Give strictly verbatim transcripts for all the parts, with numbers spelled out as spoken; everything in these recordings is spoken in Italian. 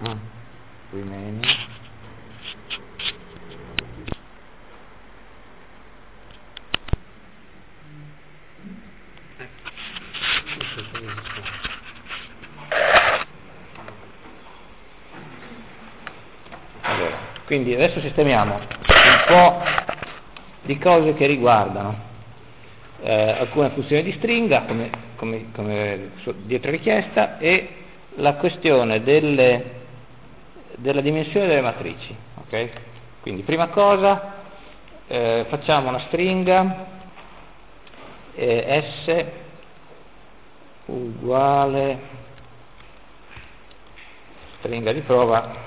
ah, remaining allora, quindi adesso sistemiamo un po' di cose che riguardano eh, alcune funzioni di stringa come, come, come dietro richiesta e la questione delle, della dimensione delle matrici, ok? Quindi prima cosa eh, facciamo una stringa eh, S uguale stringa di prova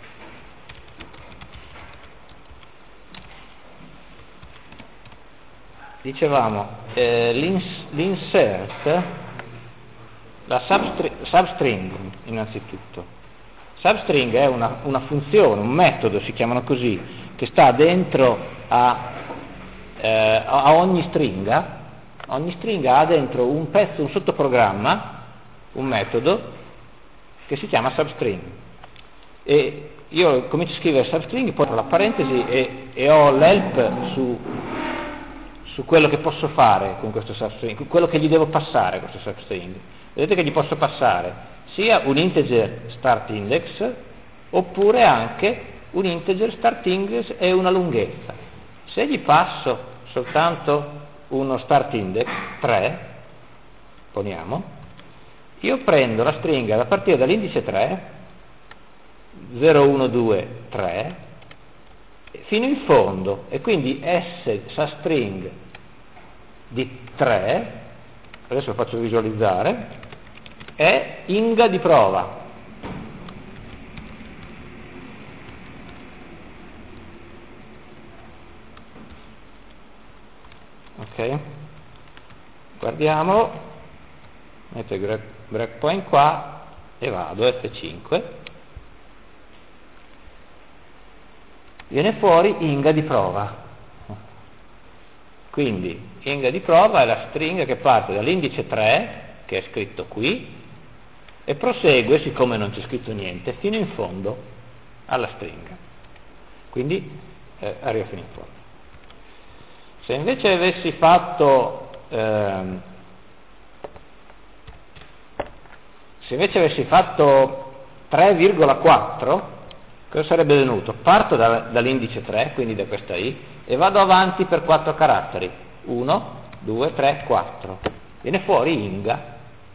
dicevamo eh, l'ins- l'insert la substring, substring innanzitutto substring è una, una funzione, un metodo, si chiamano così, che sta dentro a, eh, a ogni stringa. Ogni stringa ha dentro un pezzo, un sottoprogramma, un metodo che si chiama substring, e io comincio a scrivere substring, poi apro la parentesi e, e ho l'help su su quello che posso fare con questo substring, quello che gli devo passare a questo substring. Vedete che gli posso passare sia un integer start index oppure anche un integer start index e una lunghezza. Se gli passo soltanto uno start index tre, poniamo, io prendo la stringa da partire dall'indice tre, zero, uno, due, tre, fino in fondo, e quindi S substring di tre, adesso lo faccio visualizzare, è inga di prova. Ok, guardiamolo, metto il breakpoint qua e vado F cinque, viene fuori inga di prova. Quindi inga di prova è la stringa che parte dall'indice tre, che è scritto qui, e prosegue, siccome non c'è scritto niente, fino in fondo alla stringa. Quindi eh, arriva fino in fondo. Se invece avessi fatto ehm, se invece avessi fatto tre virgola quattro, cosa sarebbe venuto? Parto da, dall'indice tre, quindi da questa I, e vado avanti per quattro caratteri, uno, due, tre, quattro. Viene fuori inga,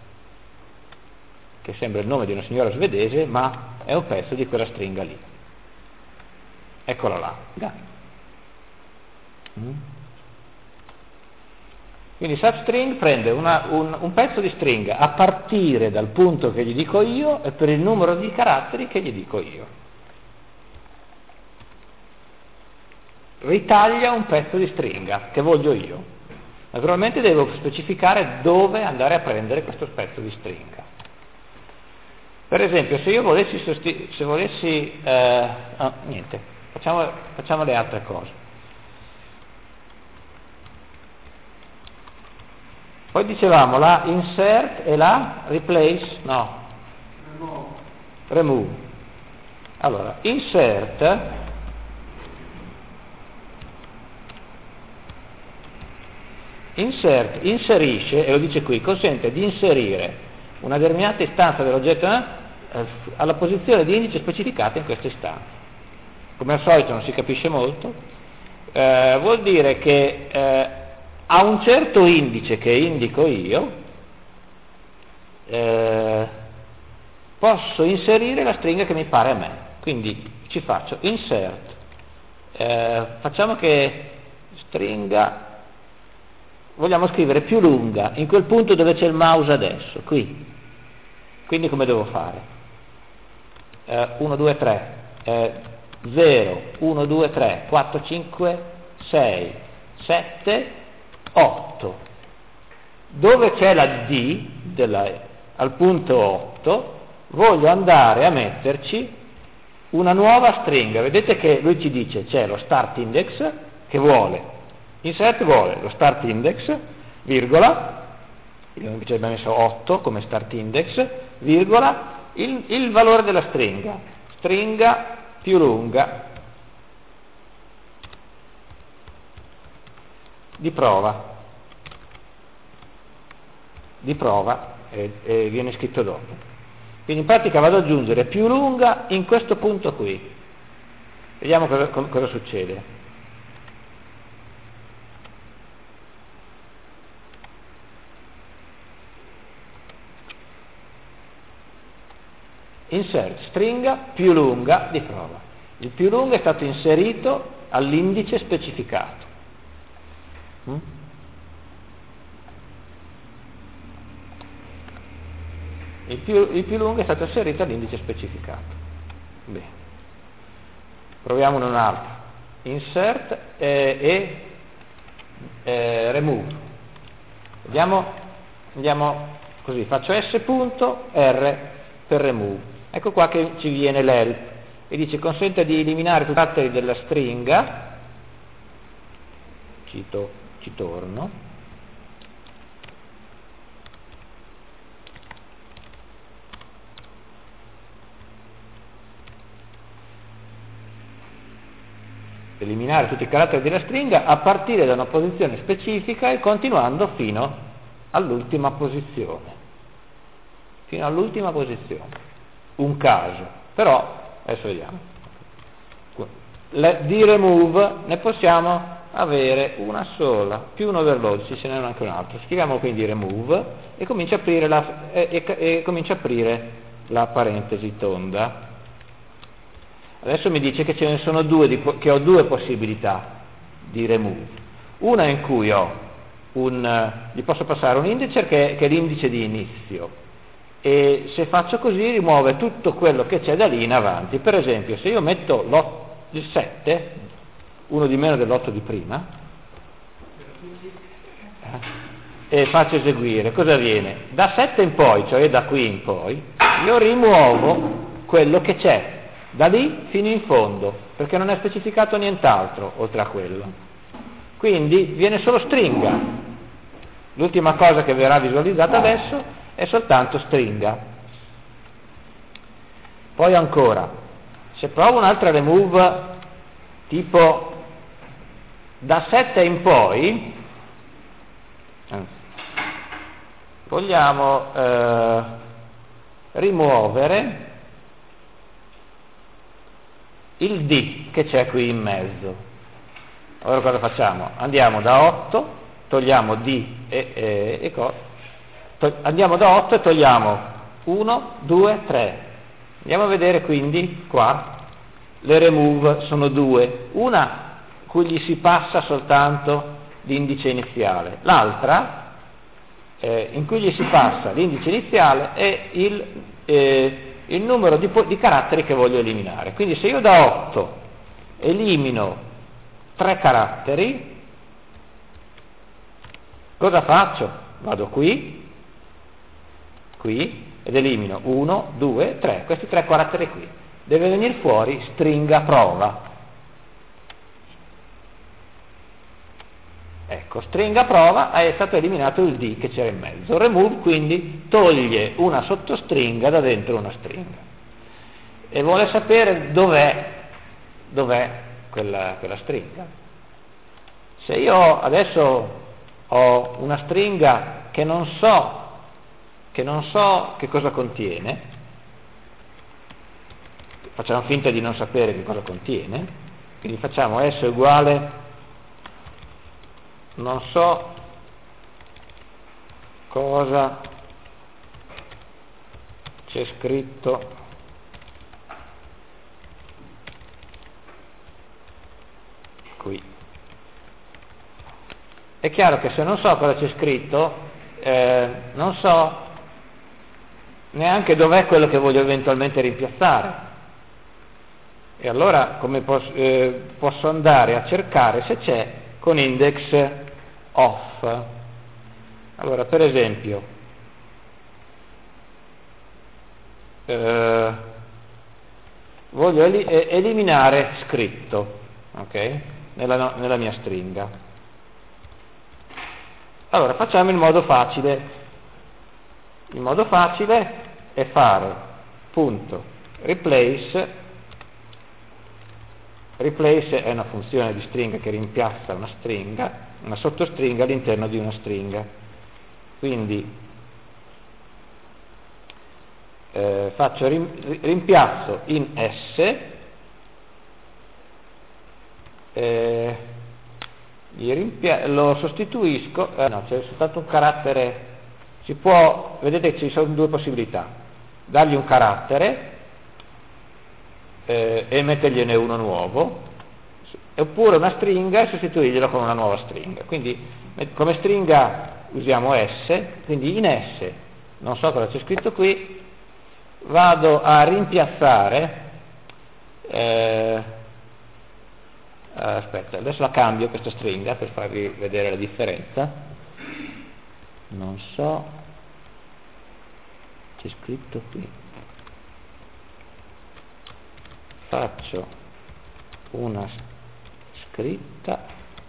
che sembra il nome di una signora svedese, ma è un pezzo di quella stringa lì. Eccola là. Mm. Quindi substring prende una, un, un pezzo di stringa a partire dal punto che gli dico io e per il numero di caratteri che gli dico io. Ritaglia un pezzo di stringa che voglio io. Naturalmente devo specificare dove andare a prendere questo pezzo di stringa. Per esempio, se io volessi, sosti- se volessi eh, oh, niente, facciamo, facciamo le altre cose. Poi dicevamo la insert e la replace, no, remove. remove. Allora, insert insert inserisce, e lo dice qui, consente di inserire una determinata istanza dell'oggetto eh, alla posizione di indice specificata in questa istanza. Come al solito non si capisce molto, eh, vuol dire che eh, a un certo indice che indico io eh, posso inserire la stringa che mi pare a me. Quindi ci faccio insert, eh, facciamo che stringa vogliamo scrivere più lunga in quel punto dove c'è il mouse adesso, qui. Quindi come devo fare? Eh, uno, due, tre, eh, zero, uno, due, tre, quattro, cinque, sei, sette, otto. Dove c'è la D della, al punto otto voglio andare a metterci una nuova stringa. Vedete che lui ci dice c'è lo start index che vuole insert vuole lo start index, virgola, io invece abbiamo messo otto come start index, virgola, il, il valore della stringa, stringa più lunga di prova, di prova e, e viene scritto dopo. Quindi in pratica vado ad aggiungere più lunga in questo punto qui. Vediamo cosa, cosa succede. Insert stringa più lunga di prova. Il più lungo è stato inserito all'indice specificato. Mm? Il più, il più lungo è stato inserito all'indice specificato. Bene. Proviamone un altro. Insert eh, e eh, remove. Vediamo, andiamo così, faccio S punto R per remove. Ecco qua che ci viene l'help e dice consente di eliminare tutti i caratteri della stringa, cito, ci torno, eliminare tutti i caratteri della stringa a partire da una posizione specifica e continuando fino all'ultima posizione, fino all'ultima posizione. Un caso, però adesso vediamo. Le, di remove ne possiamo avere una sola, più un overload, ci ce n'è anche un altro. Scriviamo quindi remove e comincia a aprire la, e, e, e comincia a aprire la parentesi tonda. Adesso mi dice che ce ne sono due, di, che ho due possibilità di remove. Una in cui ho un, gli posso passare un indice che, che è l'indice di inizio, e se faccio così rimuove tutto quello che c'è da lì in avanti. Per esempio, se io metto il sette, uno di meno dell'otto di prima, eh, e faccio eseguire, cosa avviene? Da sette in poi, cioè da qui in poi, io rimuovo quello che c'è da lì fino in fondo, perché non è specificato nient'altro oltre a quello. Quindi viene solo stringa. L'ultima cosa che verrà visualizzata adesso è soltanto stringa. Poi ancora, se provo un'altra remove tipo da sette in poi, anzi, vogliamo eh, rimuovere il D che c'è qui in mezzo. Allora cosa facciamo? Andiamo da otto, togliamo D e, e, e co, to, andiamo da otto e togliamo uno, due, tre. Andiamo a vedere quindi qua, le remove sono due, una cui gli si passa soltanto l'indice iniziale, l'altra eh, in cui gli si passa l'indice iniziale e il, eh, il numero di, di caratteri che voglio eliminare. Quindi se io da otto elimino tre caratteri, cosa faccio? Vado qui, qui, ed elimino uno, due, tre, questi tre caratteri qui. Deve venire fuori stringa prova. Ecco, stringa prova, è stato eliminato il D che c'era in mezzo. Remove quindi toglie una sottostringa da dentro una stringa. E vuole sapere dov'è, dov'è quella, quella stringa. Se io adesso ho una stringa che non so, che non so che cosa contiene, facciamo finta di non sapere che cosa contiene, quindi facciamo S uguale non so cosa c'è scritto qui. È chiaro che se non so cosa c'è scritto, eh, non so neanche dov'è quello che voglio eventualmente rimpiazzare. E allora come posso, eh, posso andare a cercare se c'è con index off. Allora, per esempio, eh, voglio el- eliminare scritto, ok? Nella, nella mia stringa. Allora, facciamo in modo facile. Il modo facile è fare punto replace, replace è una funzione di stringa che rimpiazza una stringa, una sottostringa all'interno di una stringa, quindi eh, faccio rim, rimpiazzo in S, eh, gli rimpia- lo sostituisco, eh, no, c'è soltanto un carattere, si può, vedete che ci sono due possibilità, dargli un carattere eh, e mettergliene uno nuovo, oppure una stringa e sostituirglielo con una nuova stringa. Quindi come stringa usiamo S, quindi in S, non so cosa c'è scritto qui, vado a rimpiazzare, eh, aspetta, adesso la cambio questa stringa per farvi vedere la differenza, non so, c'è scritto qui, faccio una scritta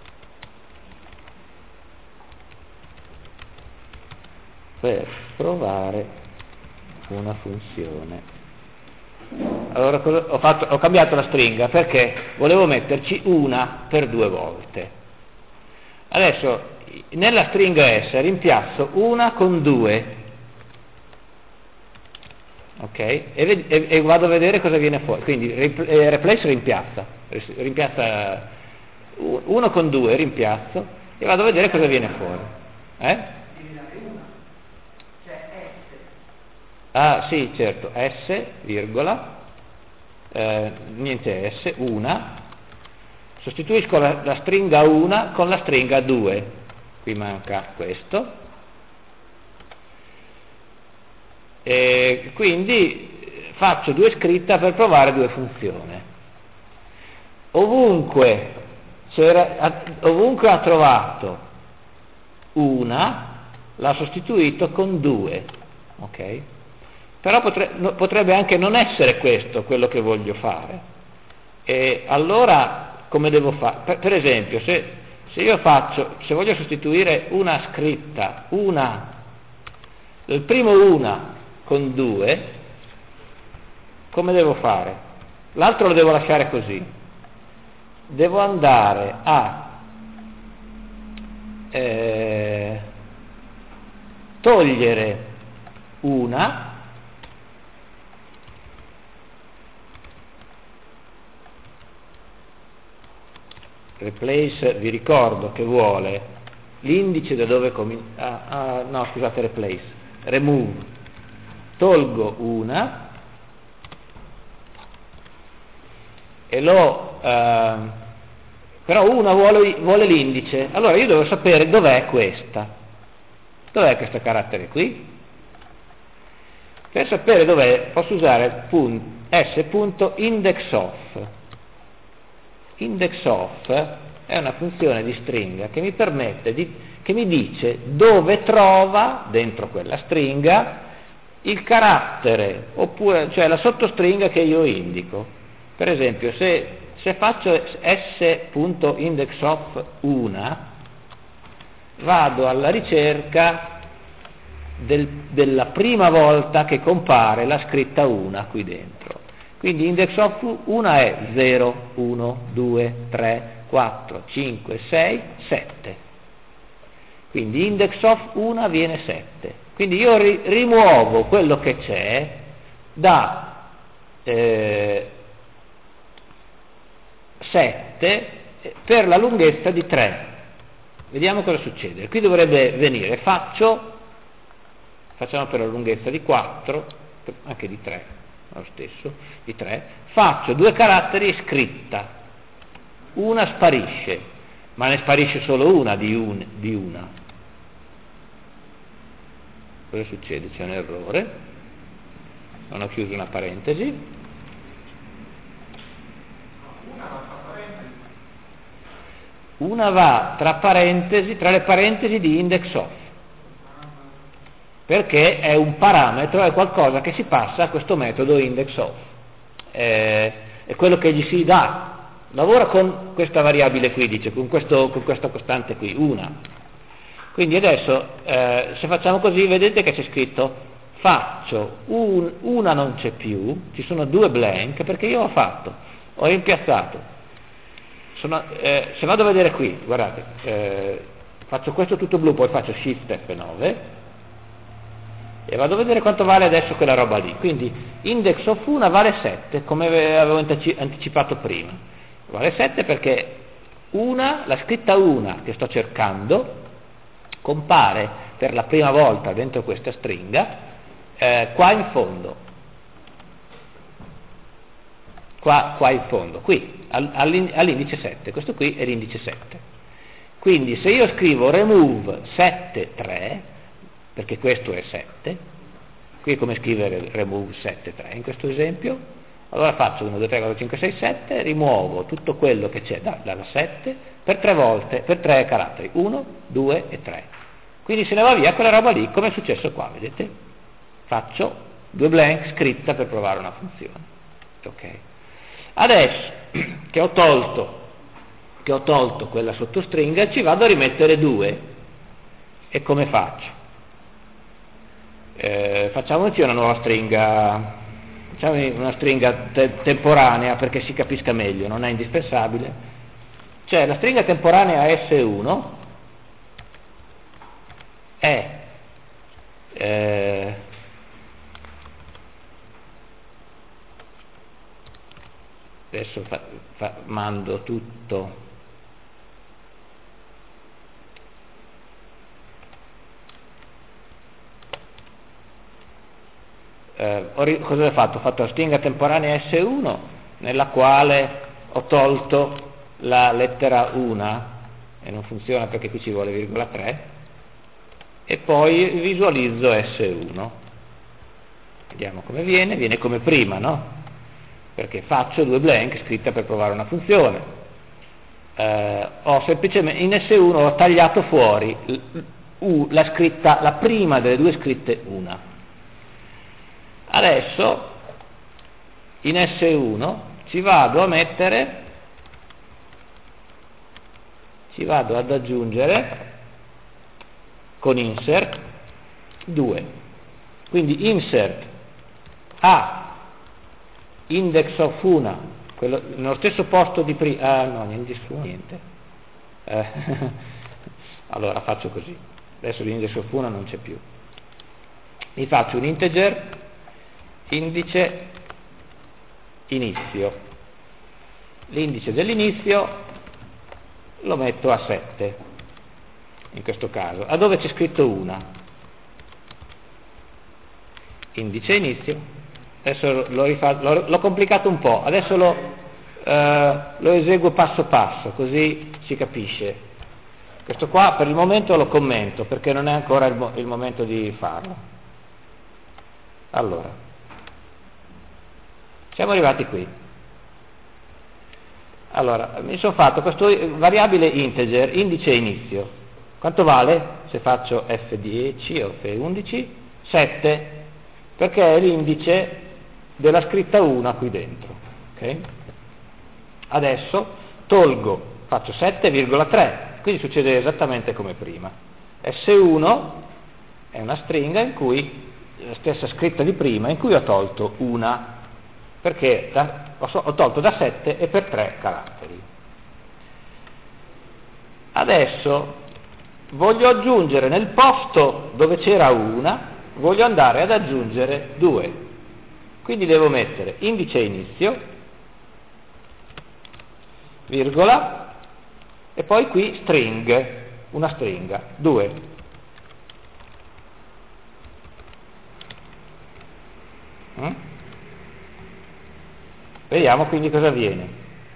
per provare una funzione. Allora ho, fatto, ho cambiato la stringa perché volevo metterci una per due volte. Adesso nella stringa S rimpiazzo una con due, ok? E, e, e vado a vedere cosa viene fuori. Quindi replace rimpiazza, rimpiazza uno con due, rimpiazzo e vado a vedere cosa viene fuori. Eh? Ah sì, certo, S, virgola, eh, niente S, una, sostituisco la, la stringa una con la stringa due, qui manca questo, e quindi faccio due scritta per provare due funzioni. Ovunque, c'era, ovunque ha trovato una, l'ha sostituito con due, ok? Però potrebbe anche non essere questo quello che voglio fare, e allora come devo fare? Per, per esempio, se, se io faccio, se voglio sostituire una scritta, una, il primo una con due, come devo fare? L'altro lo devo lasciare così, devo andare a eh, togliere una, replace, vi ricordo che vuole l'indice da dove comincia, ah, ah, no scusate, replace, remove, tolgo una e lo, eh, però una vuole, vuole l'indice, allora io devo sapere dov'è questa, dov'è questo carattere qui, per sapere dov'è posso usare s.indexOf. IndexOf è una funzione di stringa che mi permette di, che mi dice dove trova dentro quella stringa il carattere, oppure cioè la sottostringa che io indico. Per esempio, se, se faccio s.indexOf una, vado alla ricerca del, della prima volta che compare la scritta una qui dentro. Quindi indexOf una è zero, uno, due, tre, quattro, cinque, sei, sette. Quindi indexOf una viene sette. Quindi io ri- rimuovo quello che c'è da eh, sette per la lunghezza di tre. Vediamo cosa succede. Qui dovrebbe venire, faccio, facciamo per la lunghezza di quattro, anche di tre. Lo stesso, di tre, faccio due caratteri scritta, una sparisce, ma ne sparisce solo una di, un, di una. Cosa succede? C'è un errore, non ho chiuso una parentesi. Una va tra parentesi, tra le parentesi di indexOf, perché è un parametro, è qualcosa che si passa a questo metodo indexOf, eh, è quello che gli si dà, lavora con questa variabile qui, dice, con, questo, con questa costante qui, una. Quindi adesso, eh, se facciamo così, vedete che c'è scritto faccio un, una non c'è più, ci sono due blank, perché io ho fatto, ho rimpiazzato, sono, eh, se vado a vedere qui, guardate, eh, faccio questo tutto blu, poi faccio shift F nove e vado a vedere quanto vale adesso quella roba lì. Quindi index of una vale sette, come avevo anticipato prima, vale sette perché una, la scritta una che sto cercando compare per la prima volta dentro questa stringa eh, qua in fondo, qua, qua in fondo, qui all'indice sette, questo qui è l'indice sette. Quindi se io scrivo remove sette tre, perché questo è sette, qui è come scrivere remove sette tre in questo esempio, allora faccio uno, due, tre, quattro, cinque, sei, sette, rimuovo tutto quello che c'è da, dalla sette per tre volte, per tre caratteri, uno, due e tre. Quindi se ne va via quella roba lì, come è successo qua, vedete? Faccio due blank scritta per provare una funzione. Ok. Adesso che ho tolto, che ho tolto quella sottostringa, ci vado a rimettere due. E come faccio? Eh, facciamoci una nuova stringa, facciamo una stringa te- temporanea perché si capisca meglio, non è indispensabile. Cioè la stringa temporanea S uno è eh, adesso fa, fa, mando tutto eh, ho, cosa ho fatto? Ho fatto la stringa temporanea S uno nella quale ho tolto la lettera uno e non funziona perché qui ci vuole virgola tre e poi visualizzo S uno, vediamo come viene, viene come prima, no? Perché faccio due blank scritta per provare una funzione. Eh, ho semplicemente in S uno ho tagliato fuori U, la scritta, la prima delle due scritte una. Adesso in S uno ci vado a mettere, ci vado ad aggiungere con insert due. Quindi insert a index of una, quello, nello stesso posto di prima, ah no, niente, niente. Eh, allora faccio così, adesso l'index of una non c'è più, mi faccio un integer indice inizio, l'indice dell'inizio lo metto a sette in questo caso, a dove c'è scritto una, indice inizio. Adesso l'ho, rifatto, l'ho, l'ho complicato un po', adesso lo, eh, lo eseguo passo passo, così si capisce. Questo qua per il momento lo commento, perché non è ancora il, mo- il momento di farlo. Allora, siamo arrivati qui. Allora, mi sono fatto questo variabile integer, indice inizio. Quanto vale se faccio F dieci o F undici? sette, perché è l'indice della scritta uno qui dentro. Okay? Adesso tolgo, faccio sette virgola tre, quindi succede esattamente come prima. S uno è una stringa in cui la stessa scritta di prima, in cui ho tolto una, perché da, ho, ho tolto da sette e per tre caratteri. Adesso voglio aggiungere nel posto dove c'era una, voglio andare ad aggiungere due. Quindi devo mettere indice inizio, virgola, e poi qui string, una stringa, due. Mm? Vediamo quindi cosa avviene.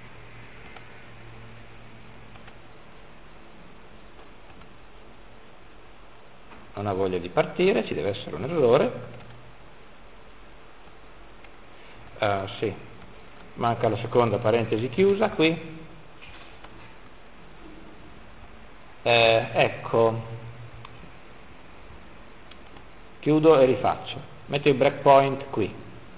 Non ha voglia di partire, ci deve essere un errore. Uh, sì, manca la seconda parentesi chiusa qui. Eh, ecco, chiudo e rifaccio, metto il breakpoint qui.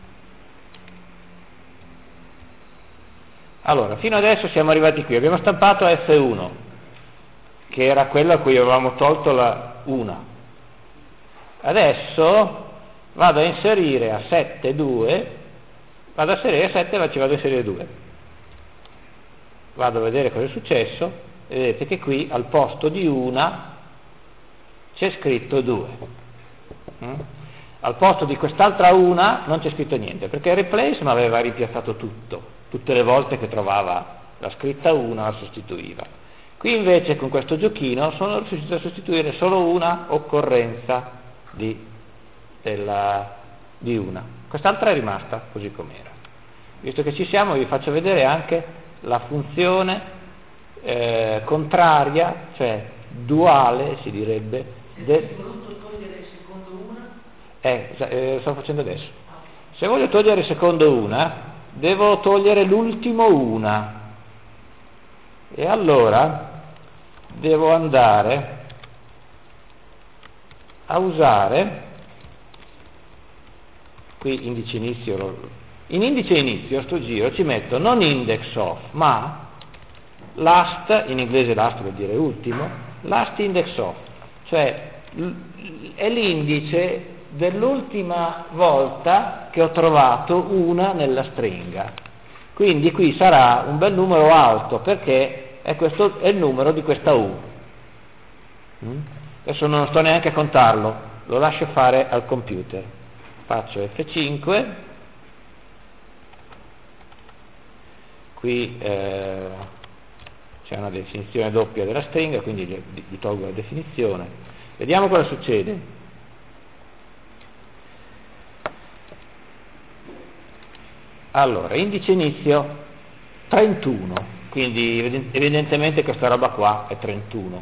Allora, fino adesso siamo arrivati qui, abbiamo stampato F uno, che era quello a cui avevamo tolto la una. Adesso vado a inserire a sette due, vado a inserire sette e ci vado a inserire due. Vado a vedere cosa è successo e vedete che qui al posto di una c'è scritto due. Mm? Al posto di quest'altra una non c'è scritto niente, perché il replace mi aveva ripiazzato tutto, tutte le volte che trovava la scritta una la sostituiva. Qui invece con questo giochino sono riuscito a sostituire solo una occorrenza di, della, di una. Quest'altra è rimasta così com'era. Visto che ci siamo vi faccio vedere anche la funzione eh, contraria, cioè duale si direbbe. De... Eh, eh, sto facendo adesso. Se voglio togliere il secondo una, devo togliere l'ultimo una. E allora devo andare a usare, qui indice inizio, in indice inizio a sto giro ci metto non index of, ma last, in inglese last vuol dire ultimo, last index of, cioè è l'indice dell'ultima volta che ho trovato una nella stringa. Quindi qui sarà un bel numero alto perché è, questo, è il numero di questa U. Mm? Adesso non sto neanche a contarlo, lo lascio fare al computer. Faccio F cinque, qui eh, c'è una definizione doppia della stringa, quindi gli, gli tolgo la definizione. Vediamo cosa succede. Allora, indice inizio trentuno, quindi evidentemente questa roba qua è trentuno.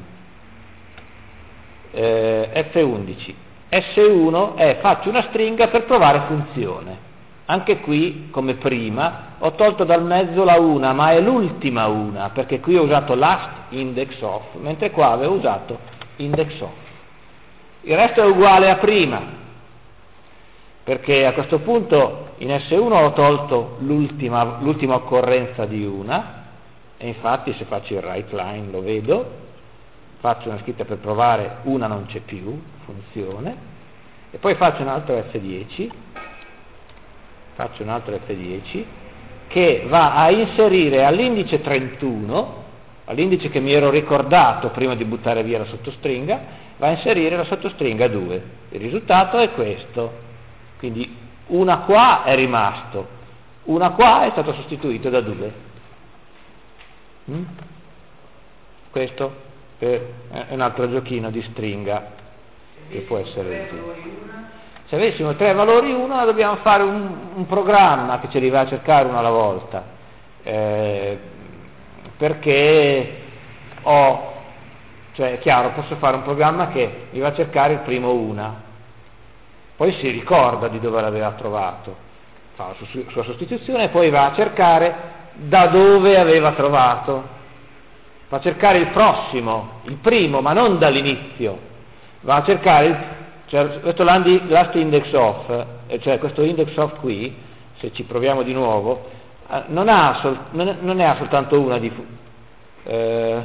Eh, F undici, S uno è faccio una stringa per provare funzione. Anche qui, come prima, ho tolto dal mezzo la una, ma è l'ultima una, perché qui ho usato last index of, mentre qua avevo usato index of. Il resto è uguale a prima, perché a questo punto in S uno ho tolto l'ultima, l'ultima occorrenza di una, e infatti se faccio il right line lo vedo, faccio una scritta per provare una non c'è più, funzione, e poi faccio un altro F dieci, faccio un altro F dieci, che va a inserire all'indice trentuno, all'indice che mi ero ricordato prima di buttare via la sottostringa, va a inserire la sottostringa due. Il risultato è questo. Quindi una qua è rimasto, una qua è stato sostituito da due. Mm? Questo è un altro giochino di stringa che può essere utile. Se avessimo tre valori uno dobbiamo fare un, un programma che ce li va a cercare uno alla volta, eh, perché ho, cioè è chiaro, posso fare un programma che mi va a cercare il primo una, poi si ricorda di dove l'aveva trovato, fa la sua, sua sostituzione e poi va a cercare da dove aveva trovato, va a cercare il prossimo, il primo, ma non dall'inizio, va a cercare il, cioè, questo last index of, cioè questo index of qui, se ci proviamo di nuovo, non, ha sol, non, non ne ha soltanto una di eh,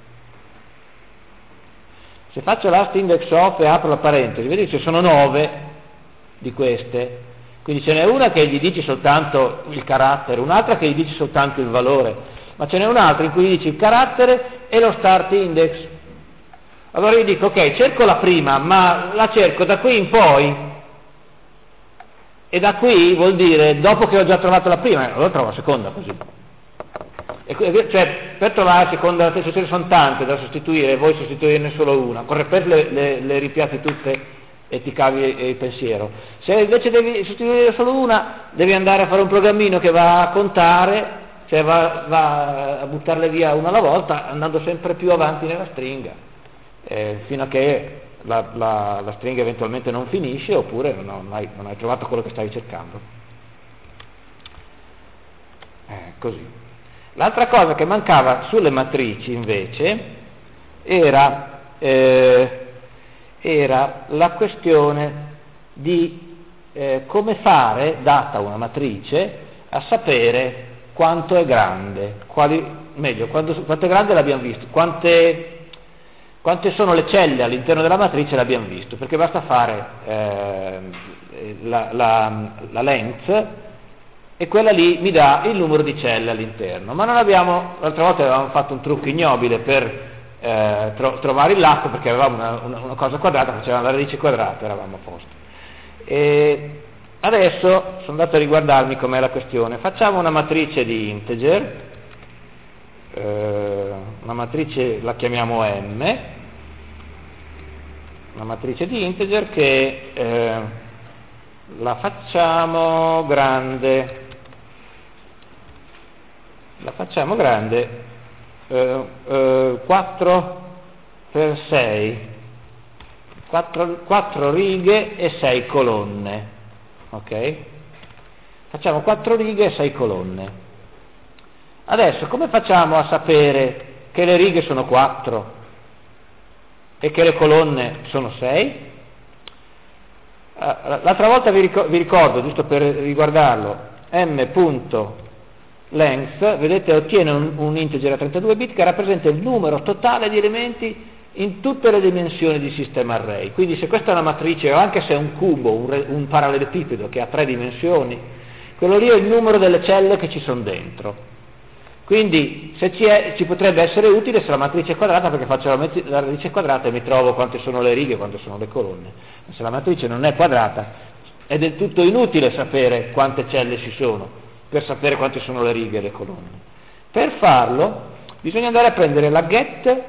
se faccio last index of e apro la parentesi, vedete ci sono nove di queste, quindi ce n'è una che gli dice soltanto il carattere, un'altra che gli dice soltanto il valore, ma ce n'è un'altra in cui gli dice il carattere e lo start index. Allora io dico ok, cerco la prima, ma la cerco da qui in poi, e da qui vuol dire dopo che ho già trovato la prima, allora trovo la seconda così. E, cioè per trovare la seconda e la terza, ce ne sono tante da sostituire, voi sostituirne solo una, con reper le, le, le ripiazzi tutte e ti cavi il pensiero. Se invece devi sostituire solo una, devi andare a fare un programmino che va a contare, cioè va, va a buttarle via una alla volta, andando sempre più avanti nella stringa, eh, fino a che la, la, la stringa eventualmente non finisce, oppure non hai, non hai trovato quello che stavi cercando. Eh, così. L'altra cosa che mancava sulle matrici invece era eh, era la questione di eh, come fare, data una matrice, a sapere quanto è grande, quali, meglio, quanto, quanto è grande l'abbiamo visto, quante, quante sono le celle all'interno della matrice l'abbiamo visto, perché basta fare eh, la, la, la length, e quella lì mi dà il numero di celle all'interno. Ma non abbiamo, l'altra volta avevamo fatto un trucco ignobile per eh, tro, trovare il lato, perché avevamo una, una, una cosa quadrata, facevamo la radice quadrata, eravamo a posto. E adesso sono andato a riguardarmi com'è la questione. Facciamo una matrice di integer, eh, una matrice la chiamiamo M, una matrice di integer che eh, la facciamo grande, la facciamo grande eh, eh, quattro per sei, quattro, quattro righe e sei colonne, ok? Facciamo quattro righe e sei colonne. Adesso come facciamo a sapere che le righe sono quattro e che le colonne sono sei? L'altra volta vi ricordo, giusto per riguardarlo, m.length, vedete, ottiene un, un integer a trentadue bit che rappresenta il numero totale di elementi in tutte le dimensioni di sistema array. Quindi se questa è una matrice, o anche se è un cubo, un, un parallelepipedo che ha tre dimensioni, quello lì è il numero delle celle che ci sono dentro. Quindi se ci, è, ci potrebbe essere utile se la matrice è quadrata, perché faccio la, la radice quadrata e mi trovo quante sono le righe e quante sono le colonne. Ma se la matrice non è quadrata è del tutto inutile sapere quante celle ci sono per sapere quante sono le righe e le colonne. Per farlo bisogna andare a prendere la get,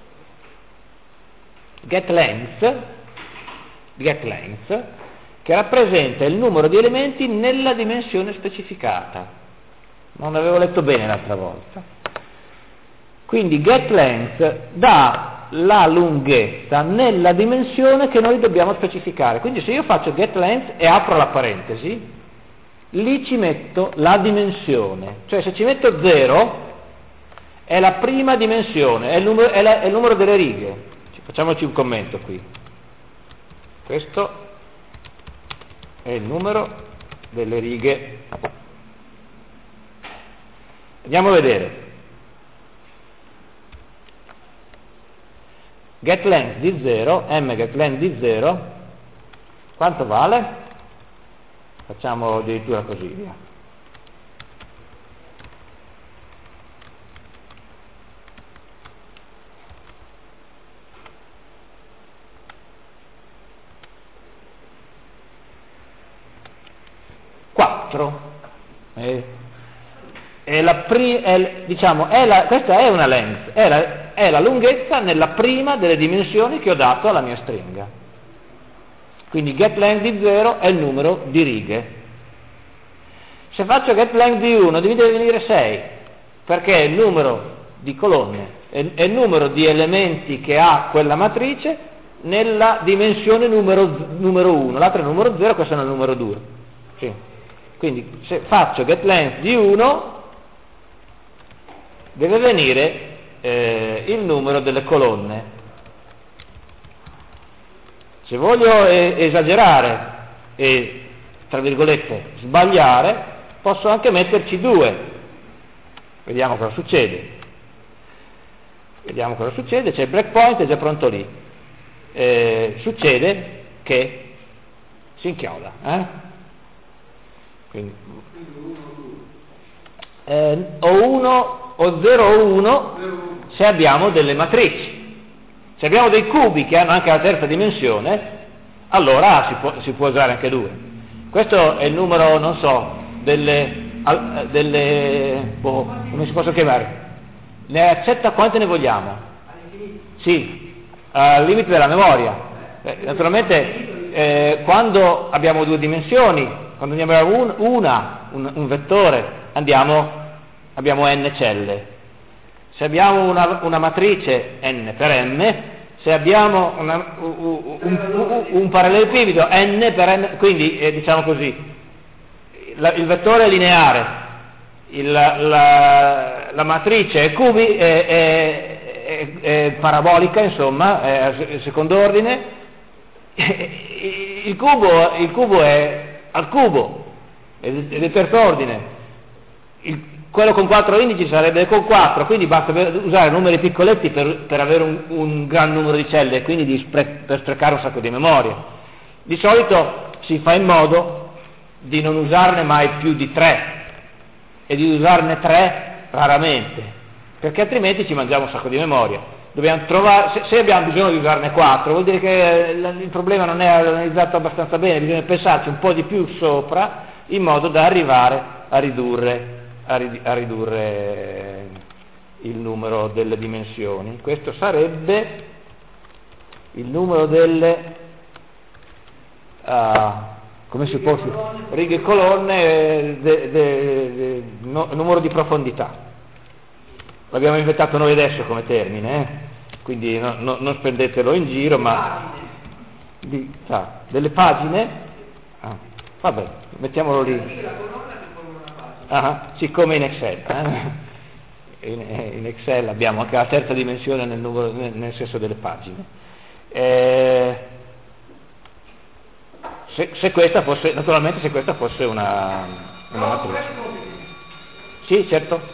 get length, get length che rappresenta il numero di elementi nella dimensione specificata. Non l'avevo letto bene l'altra volta. Quindi getLength dà la lunghezza nella dimensione che noi dobbiamo specificare. Quindi se io faccio getLength e apro la parentesi, lì ci metto la dimensione. Cioè se ci metto zero è la prima dimensione, è il numero, è la, è il numero delle righe. Facciamoci un commento qui. Questo è il numero delle righe. Andiamo a vedere. GetLength di zero, m getLength di zero, quanto vale? Facciamo addirittura così, via. quattro. Eh. È la pri- è, diciamo, è la, questa è una length, è la, è la lunghezza nella prima delle dimensioni che ho dato alla mia stringa. Quindi getLength di zero è il numero di righe. Se faccio getLength di uno deve venire sei, perché è il numero di colonne, è, è il numero di elementi che ha quella matrice nella dimensione numero, numero uno, l'altra è il numero zero, questo è il numero due. Sì. Quindi se faccio getLength di uno deve venire eh, il numero delle colonne. Se voglio eh, esagerare e, tra virgolette, sbagliare, posso anche metterci due. Vediamo cosa succede. Vediamo cosa succede, c'è il breakpoint, è già pronto lì. Eh, succede che si inchioda. Eh? Quindi, eh, o uno o zero o uno se abbiamo delle matrici. Se abbiamo dei cubi che hanno anche la terza dimensione, allora si può, si può usare anche due. Questo è il numero, non so, delle, delle boh, come si possono chiamare? Ne accetta quante ne vogliamo? Sì, al limite della memoria. Eh, naturalmente eh, quando abbiamo due dimensioni, quando abbiamo un, una, un, un vettore, andiamo abbiamo n celle. Se abbiamo una, una matrice n per m, se abbiamo una, un, un, un parallelepipedo n per n, quindi eh, diciamo così, la, il vettore è lineare, il, la, la matrice è cubi, è, è, è, è parabolica, insomma, è a secondo ordine, il cubo, il cubo è al cubo, è del terzo ordine. Il, quello con quattro indici sarebbe con quattro, quindi basta usare numeri piccoletti per, per avere un, un gran numero di celle e quindi di spre, per sprecare un sacco di memoria. Di solito si fa in modo di non usarne mai più di tre e di usarne tre raramente, perché altrimenti ci mangiamo un sacco di memoria. Dobbiamo trovare, se, se abbiamo bisogno di usarne quattro, vuol dire che il problema non è analizzato abbastanza bene, bisogna pensarci un po' di più sopra, in modo da arrivare a ridurre, a, rid, a ridurre il numero delle dimensioni. Questo sarebbe il numero delle uh, come si può righe e colonne, de, de, de, no, numero di profondità. L'abbiamo inventato noi adesso come termine, eh? Quindi no, no, non spendetelo in giro, ma di, ah, delle pagine, ah, vabbè, mettiamolo lì. Ah, sì, come in Excel. Eh? In, in Excel abbiamo anche la terza dimensione nel, numero, nel, nel senso delle pagine. Eh, se, se questa fosse, naturalmente se questa fosse una, una matrice. Sì, certo.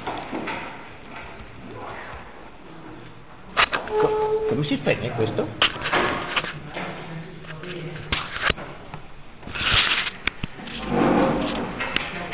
Come si spegne questo?